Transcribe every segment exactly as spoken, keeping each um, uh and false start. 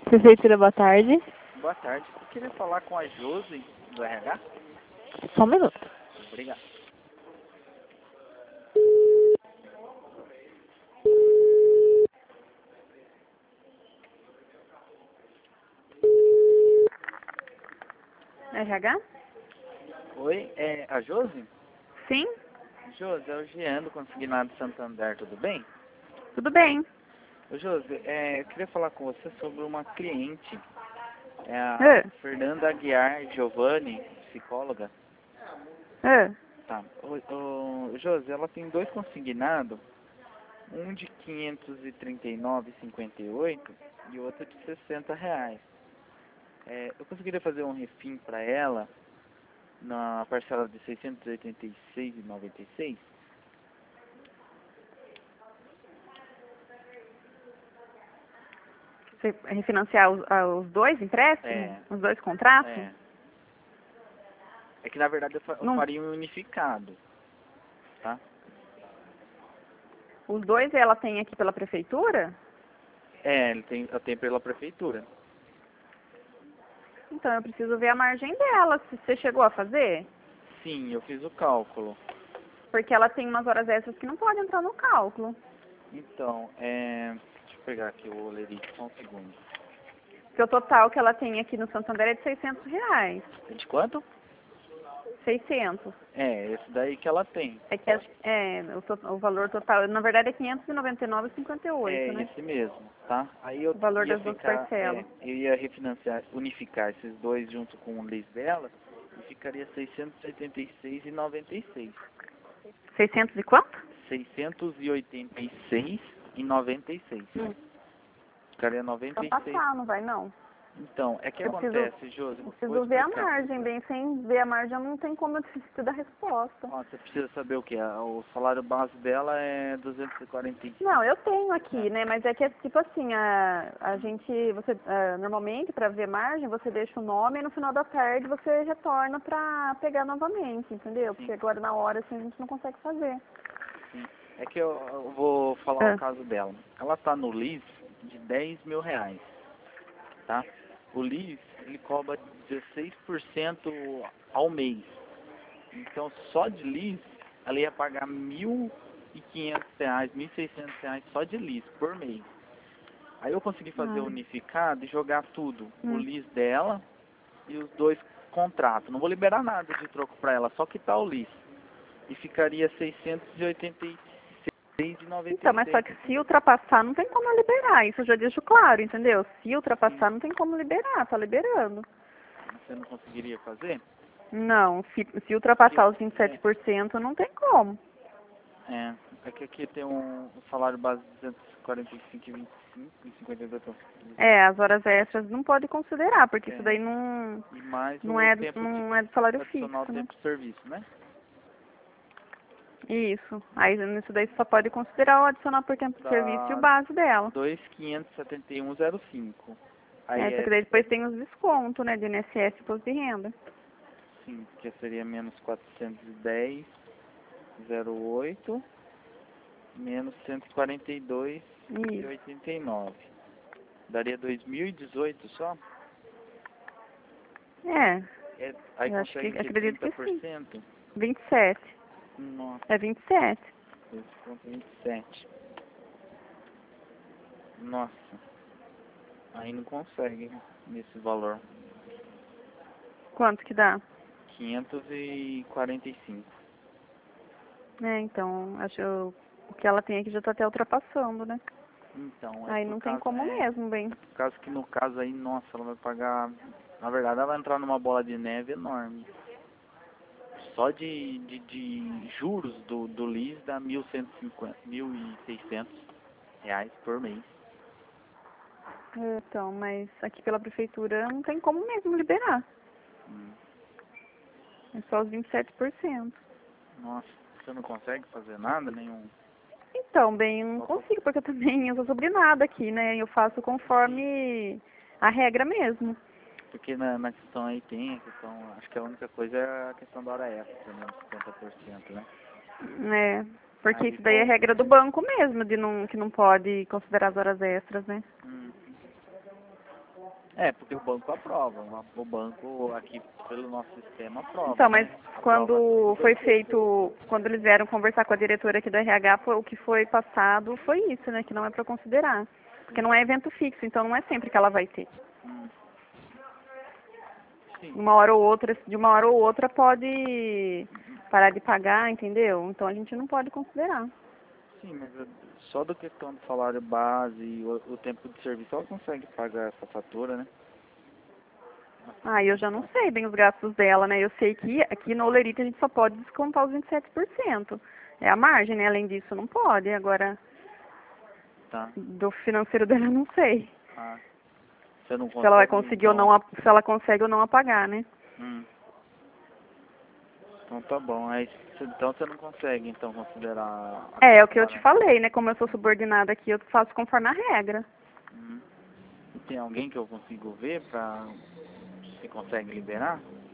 Prefeitura, boa tarde. Boa tarde. Eu queria falar com a Josi, do R H. Só um minuto. Obrigado. R H? Oi, é a Josi? Sim, Josi, é o Jean do Consignado Santander, tudo bem? tudo bem. Ô Josi, é, eu queria falar com você sobre uma cliente, é a Ah, Fernanda Aguiar Giovanni, psicóloga. ah. Tá. O, o, Josi, ela tem dois consignados, um de quinhentos e trinta e nove reais e cinquenta e oito centavos e outro de sessenta reais. É, eu conseguiria fazer um refim para ela na parcela de seiscentos e oitenta e seis reais e noventa e seis centavos? Você refinanciar os, ah, os dois empréstimos? É, Os dois contratos? é. É que na verdade eu, fa eu Não, faria um unificado, tá? os dois ela tem aqui pela prefeitura? É, ele tem, eu tenho pela prefeitura. Então eu preciso ver a margem dela, se você chegou a fazer. Sim, eu fiz o cálculo. Porque ela tem umas horas extras que não podem entrar no cálculo. Então, é... deixa eu pegar aqui o olerite, só um segundo. Porque o total que ela tem aqui no Santander é de seiscentos reais. De quanto? seiscentos. É, esse daí que ela tem. É que é, o, to- o valor total, na verdade, é quinhentos e noventa e nove reais e cinquenta e oito, É né? esse mesmo, tá? Aí eu O valor ia das duas ficar, parcelas. é, eu ia refinanciar, unificar esses dois junto com o lease dela e ficaria seiscentos e oitenta e seis reais e noventa e seis centavos. seiscentos e quanto? seiscentos e oitenta e seis reais e noventa e seis Hum. centavos. Ficaria noventa Pra e seis. passar, não vai não. Então, é que Eu preciso, acontece, Josi, eu vou preciso ver a explicar. margem, bem, sem ver a margem não tem como eu te dar resposta. Ó, você precisa saber o que? O salário base dela é duzentos e quarenta e cinco. Não, eu tenho aqui, É. né? Mas é que é tipo assim, a, a gente, você, ah, normalmente para ver margem, você deixa o nome e no final da tarde você retorna pra pegar novamente, entendeu? Sim, Porque agora na hora assim a gente não consegue fazer. sim. É que eu, eu vou falar o Ah, caso dela. Ela tá no lease de dez mil reais, tá? O lease, ele cobra dezesseis por cento ao mês. Então, só de lease, ela ia pagar mil e quinhentos reais, mil e seiscentos reais só de lease por mês. Aí eu consegui fazer o hum, unificado e jogar tudo, o hum. lease dela e os dois contratos. Não vou liberar nada de troco para ela, só quitar o lease. E ficaria seiscentos e oitenta e seis reais e noventa Então, e mas só seis. que se ultrapassar não tem como eu liberar, isso eu já deixo claro, entendeu? Se Sim. ultrapassar não tem como liberar, tá liberando. Você não conseguiria fazer? Não, se, se Porque ultrapassar os vinte e sete é, por cento não tem como. é, é que aqui tem um, um salário base de duzentos e quarenta e cinco reais e vinte e cinco e cinquenta e dois. É, as horas extras não pode considerar, porque isso É, daí não, e mais não, o é, do, tempo de não é do salário adicional fixo, né? tempo de serviço, né? Isso. Aí nisso daí você só pode considerar o adicional por tempo de serviço e o Dá base dela. dois mil quinhentos e setenta e um reais e cinco. É, Aí só é, que daí depois tem os descontos, né, de I N S S e imposto de renda. sim, que seria menos quatrocentos e dez reais e zero oito, menos cento e quarenta e dois reais e Isso. oitenta e nove. Daria dois mil e dezoito só? É, É, aí eu acho que, consegue ter acredito trinta que por sim. cento vinte e sete. Nossa, É vinte e sete. dois vírgula vinte e sete. Nossa, aí não consegue nesse valor. Quanto que dá? quinhentos e quarenta e cinco. É, então, acho que o o que ela tem aqui já tá até ultrapassando, né? Então, é Aí por não tem causa, como é, mesmo, bem. é por causa que no caso aí, nossa, ela vai pagar, na verdade ela vai entrar numa bola de neve enorme. Só de, de, de juros do, do lease dá mil cento e cinquenta, mil e seiscentos reais por mês. Então, mas aqui pela prefeitura não tem como mesmo liberar. Hum. É só os vinte e sete por cento. Nossa, você não consegue fazer nada, nenhum. Então, bem, eu não consigo, porque eu também eu sou sobrinada aqui, né? Eu faço Sim. conforme a regra mesmo. Porque na, na questão aí tem a questão, acho que a única coisa é a questão da hora extra, né? cinquenta por cento, né? É, porque Aí isso daí é com. regra do banco mesmo, de não, que não pode considerar as horas extras, né? Hum. É, porque o banco aprova. O banco aqui, pelo nosso sistema, aprova. Então, mas né? quando Aprova. foi feito, quando eles vieram conversar com a diretora aqui do R H, foi- o que foi passado foi isso, né? Que não é para considerar. Porque não é evento fixo, então não é sempre que ela vai ter. Hum. Sim. Uma hora ou outra, de uma hora ou outra pode parar de pagar, entendeu? Então a gente não pode considerar. Sim, mas eu- só da questão do salário base e o, o tempo de serviço, ela consegue pagar essa fatura, né? Ah, eu já não sei bem os gastos dela, né? Eu sei que aqui no Olerite a gente só pode descontar os vinte e sete por cento. É a margem, né? Além disso, não pode. Agora, Tá. do financeiro dela, eu não sei. Ah, você não consegue, Se ela vai conseguir ou então... não, a- se ela consegue ou não apagar, né? Hum. Então tá bom. Aí, cê- então você não consegue, então, considerar... a É, é o que eu te né? falei, né? Como eu sou subordinada aqui, eu faço conforme a regra. Hum. E tem alguém que eu consigo ver pra... se consegue liberar?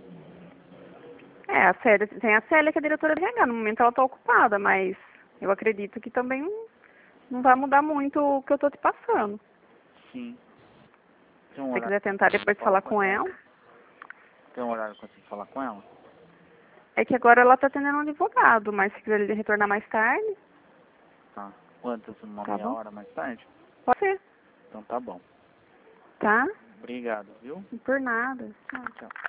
É, a Célia, tem a Célia que é a diretora de R H. No momento ela está ocupada, mas eu acredito que também não vai mudar muito o que eu tô te passando. Sim. Tem um Se você horário quiser tentar que eu depois falo falar com ela. Tem um horário que eu consigo falar com ela? É que agora ela está atendendo um advogado, mas se quiser ele retornar mais tarde, Tá. Quantas? Uma tá meia bom? hora mais tarde? Pode ser, Então tá bom. tá? Obrigado, viu? Por nada. Tchau.